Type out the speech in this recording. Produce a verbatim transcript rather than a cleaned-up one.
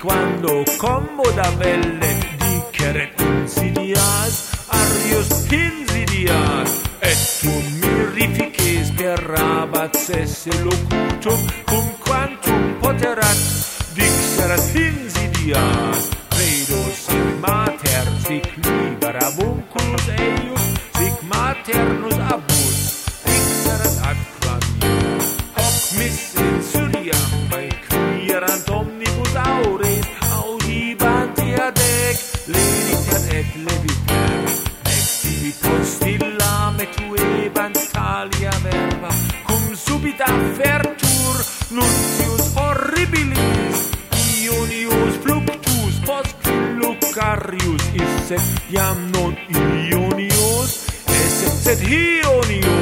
quando commoda velle diceret insidias arius insidias et tum mirifices per rabat esse locutum cum quantum poterat dixerat insidias credo sic mater sic libera vunculus eius sic maternus abus dixerat ad quam hoc mis insidiam me quierant omnibus aures audibant iadec leviter et leviter extibi postilla metuebant talia verba cum subita fertur nuntius horribilis ionius fluctus post lucarius isse iam non ionius esse sed ionius